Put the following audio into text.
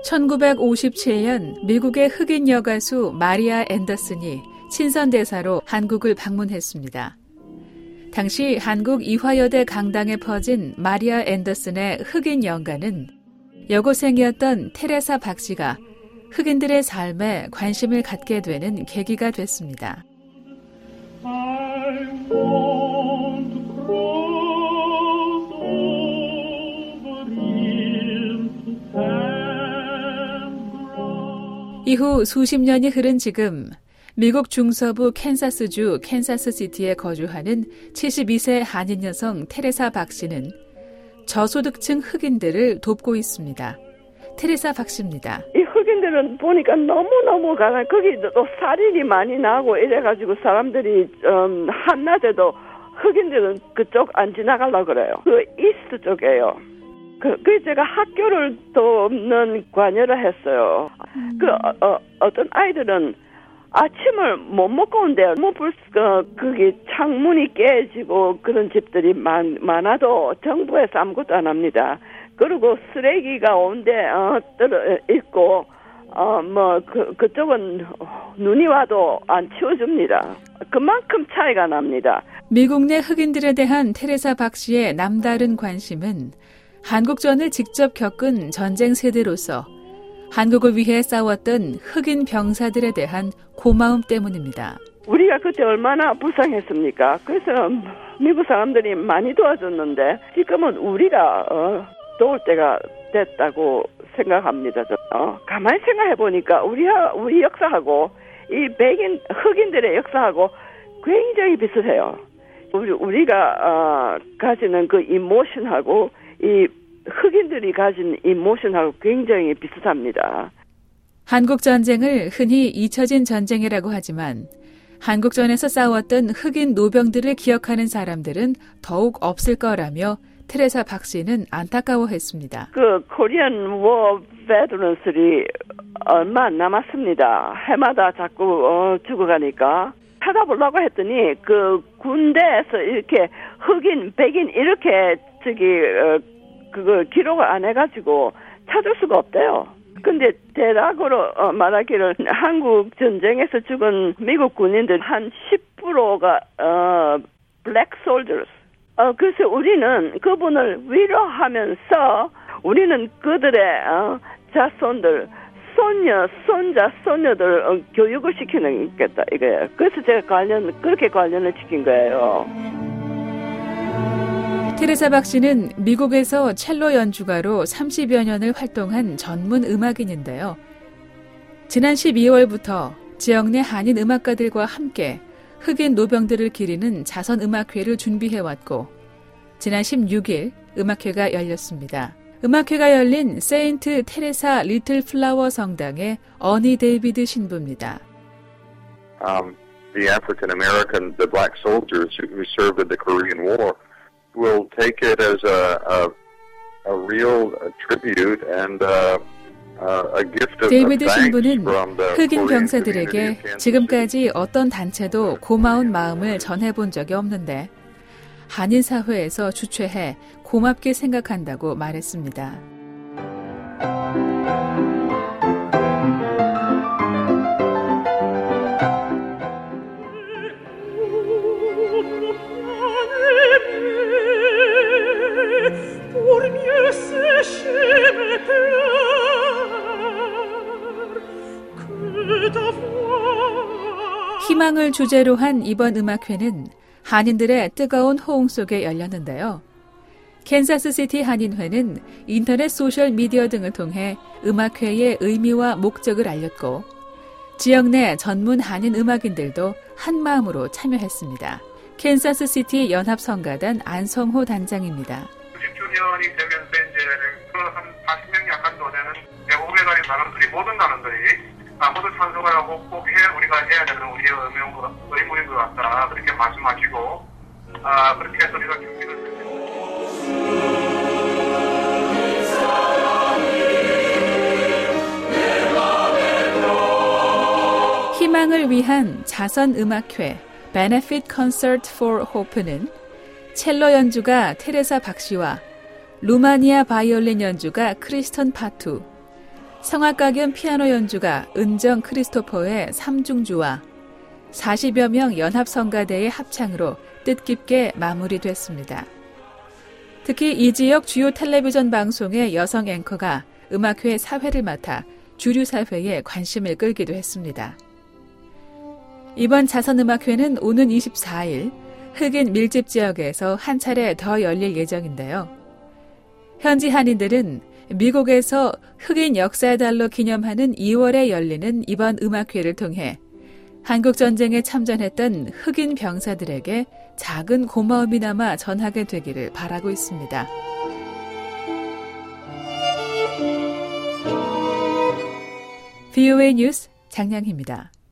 1957년 미국의 흑인 여가수 마리아 앤더슨이 친선대사로 한국을 방문했습니다. 당시 한국 이화여대 강당에 퍼진 마리아 앤더슨의 흑인 연가는 여고생이었던 테레사 박씨가 흑인들의 삶에 관심을 갖게 되는 계기가 됐습니다. 이후 수십 년이 흐른 지금 미국 중서부 캔사스주 캔사스시티에 거주하는 72세 한인 여성 테레사 박씨는 저소득층 흑인들을 돕고 있습니다. 테레사 박씨입니다. 이 흑인들은 보니까 너무너무 강한, 거기도 살인이 많이 나고 이래가지고 사람들이 한낮에도 흑인들은 그쪽 안 지나가려고 그래요. 그 이스트 쪽이에요. 그 제가 학교를 돕는 관여를 했어요. 어떤 아이들은 아침을 못 먹고 온대요. 그게 창문이 깨지고 그런 집들이 많아도 정부에서 아무것도 안 합니다. 그리고 쓰레기가 온데 떨어 있고 그쪽은 눈이 와도 안 치워줍니다. 그만큼 차이가 납니다. 미국 내 흑인들에 대한 테레사 박씨의 남다른 관심은 한국전을 직접 겪은 전쟁 세대로서 한국을 위해 싸웠던 흑인 병사들에 대한 고마움 때문입니다. 우리가 그때 얼마나 불쌍했습니까? 그래서 미국 사람들이 많이 도와줬는데 지금은 우리가 도울 때가 됐다고 생각합니다. 가만히 생각해 보니까 우리 역사하고 이 흑인들의 역사하고 굉장히 비슷해요. 우리가 가지는 그 이모션하고 이 흑인들이 가진 이모션하고 굉장히 비슷합니다. 한국전쟁을 흔히 잊혀진 전쟁이라고 하지만 한국전에서 싸웠던 흑인 노병들을 기억하는 사람들은 더욱 없을 거라며 테레사 박씨는 안타까워했습니다. 그 코리안 워 베테런들이 얼마 안 남았습니다. 해마다 자꾸 죽어가니까 찾아보려고 했더니 그 군대에서 이렇게 흑인, 백인 이렇게 그걸 기록을 안 해가지고 찾을 수가 없대요. 근데 대략으로 말하기를 한국 전쟁에서 죽은 미국 군인들 한 10%가 black soldiers. 그래서 우리는 그분을 위로하면서 우리는 그들의 자손들, 손녀, 손자, 손녀들 교육을 시키는 겠다 이거예요. 그래서 제가 그렇게 관련을 시킨 거예요. 테레사 박씨는 미국에서 첼로 연주가로 30여 년을 활동한 전문 음악인인데요. 지난 12월부터 지역 내 한인 음악가들과 함께 흑인 노병들을 기리는 자선음악회를 준비해왔고 지난 16일 음악회가 열렸습니다. 음악회가 열린 세인트 테레사 리틀 플라워 성당의 어니 데이비드 신부입니다. The African American, the black soldiers who served in the Korean War will take it as a real tribute and a gift of 데이비드 thanks 신부는 from the 흑인 Korean 병사들에게 community. 지금까지 어떤 단체도 고마운 마음을 전해본 적이 없는데 한인 사회에서 주최해 고맙게 생각한다고 말했습니다. 희망을 주제로 한 이번 음악회는 한인들의 뜨거운 호응 속에 열렸는데요. 캔사스시티 한인회는 인터넷 소셜 미디어 등을 통해 음악회의 의미와 목적을 알렸고 지역 내 전문 한인 음악인들도 한마음으로 참여했습니다. 캔사스시티 연합성가단 안성호 단장입니다. 90주년이 되면서 이제 한 40명이 약간 더 되는 500가지 단원들이 모든 단원들이 모두 참석을 하고 꼭 우리가 해야 되는 우리의 의무인 것 같다 그렇게 말씀하시고 그렇게 해서 우리가 준비를 했습니다. 희망을 위한 자선음악회 Benefit Concert for Hope는 첼로 연주가 테레사 박씨와 루마니아 바이올린 연주가 크리스턴 파투, 성악가 겸 피아노 연주가 은정 크리스토퍼의 삼중주와 40여 명 연합성가대의 합창으로 뜻깊게 마무리됐습니다. 특히 이 지역 주요 텔레비전 방송의 여성 앵커가 음악회 사회를 맡아 주류 사회에 관심을 끌기도 했습니다. 이번 자선음악회는 오는 24일 흑인 밀집 지역에서 한 차례 더 열릴 예정인데요. 현지 한인들은 미국에서 흑인 역사의 달로 기념하는 2월에 열리는 이번 음악회를 통해 한국전쟁에 참전했던 흑인 병사들에게 작은 고마움이나마 전하게 되기를 바라고 있습니다. VOA 뉴스 장량희입니다.